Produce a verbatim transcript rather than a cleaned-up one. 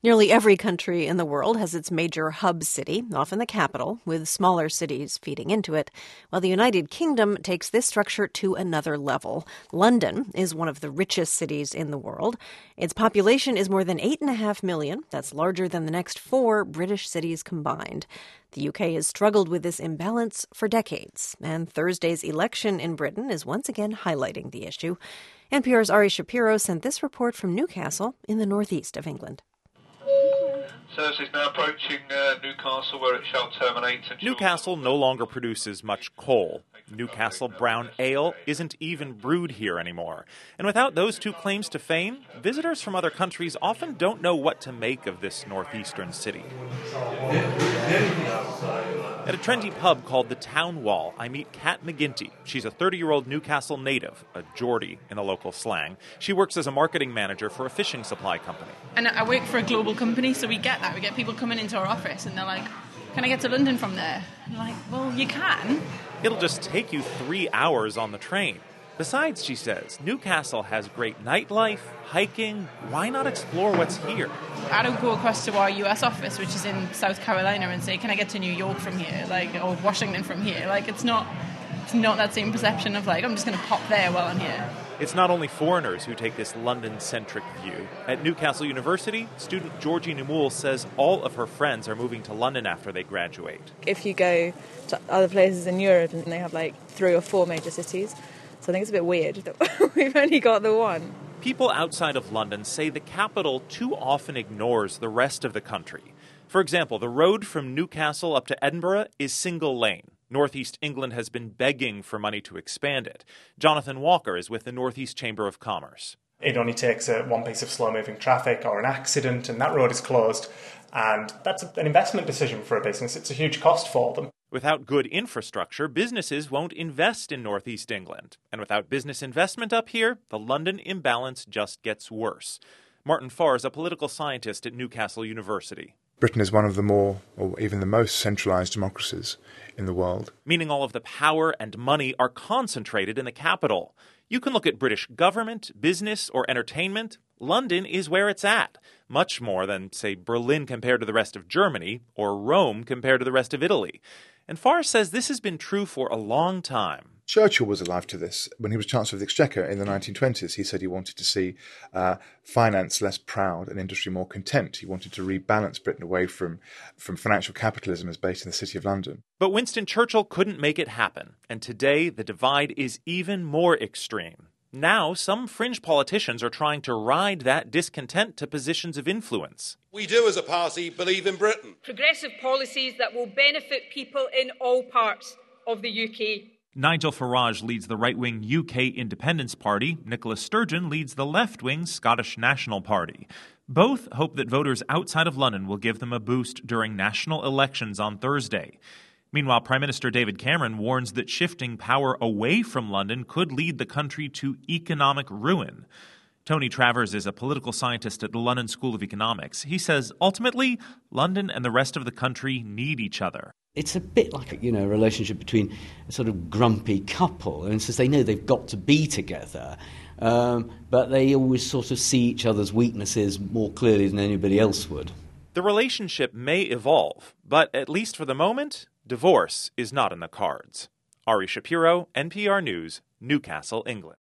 Nearly every country in the world has its major hub city, often the capital, with smaller cities feeding into it. While the United Kingdom takes this structure to another level. London is one of the richest cities in the world. Its population is more than eight and a half million. That's larger than the next four British cities combined. The U K has struggled with this imbalance for decades, and Thursday's election in Britain is once again highlighting the issue. N P R's Ari Shapiro sent this report from Newcastle in the northeast of England. Service is now approaching uh, Newcastle, where it shall terminate. Newcastle no longer produces much coal. Newcastle Brown Ale isn't even brewed here anymore. And without those two claims to fame, visitors from other countries often don't know what to make of this northeastern city. At a trendy pub called the Town Wall, I meet Kat McGinty. She's a thirty-year-old Newcastle native, a Geordie in the local slang. She works as a marketing manager for a fishing supply company. And I work for a global company, so we get that. We get people coming into our office and they're like, can I get to London from there? And I'm like, well, you can. It'll just take you three hours on the train. Besides, she says, Newcastle has great nightlife, hiking. Why not explore what's here? I don't go across to our U S office, which is in South Carolina, and say, can I get to New York from here? Like, or Washington from here? Like, it's not, it's not that same perception of like, I'm just going to pop there while I'm here. It's not only foreigners who take this London-centric view. At Newcastle University, student Georgie Numul says all of her friends are moving to London after they graduate. If you go to other places in Europe, and they have like three or four major cities, so I think it's a bit weird that we've only got the one. People outside of London say the capital too often ignores the rest of the country. For example, the road from Newcastle up to Edinburgh is single lane. Northeast England has been begging for money to expand it. Jonathan Walker is with the Northeast Chamber of Commerce. It only takes a, one piece of slow-moving traffic or an accident and that road is closed. And that's an investment decision for a business. It's a huge cost for them. Without good infrastructure, businesses won't invest in Northeast England. And without business investment up here, the London imbalance just gets worse. Martin Farr is a political scientist at Newcastle University. Britain is one of the more, or even the most, centralised democracies in the world. Meaning all of the power and money are concentrated in the capital. You can look at British government, business, or entertainment. London is where it's at. Much more than, say, Berlin compared to the rest of Germany, or Rome compared to the rest of Italy. And Farr says this has been true for a long time. Churchill was alive to this. When he was Chancellor of the Exchequer in the nineteen twenties, he said he wanted to see uh, finance less proud and industry more content. He wanted to rebalance Britain away from, from financial capitalism as based in the City of London. But Winston Churchill couldn't make it happen. And today, the divide is even more extreme. Now, some fringe politicians are trying to ride that discontent to positions of influence. We do, as a party, believe in Britain. Progressive policies that will benefit people in all parts of the U K. Nigel Farage leads the right-wing U K Independence Party. Nicola Sturgeon leads the left-wing Scottish National Party. Both hope that voters outside of London will give them a boost during national elections on Thursday. Meanwhile, Prime Minister David Cameron warns that shifting power away from London could lead the country to economic ruin. Tony Travers is a political scientist at the London School of Economics. He says, ultimately, London and the rest of the country need each other. It's a bit like, you know, a relationship between a sort of grumpy couple. And since they know they've got to be together, um, but they always sort of see each other's weaknesses more clearly than anybody else would. The relationship may evolve, but at least for the moment, divorce is not in the cards. Ari Shapiro, N P R News, Newcastle, England.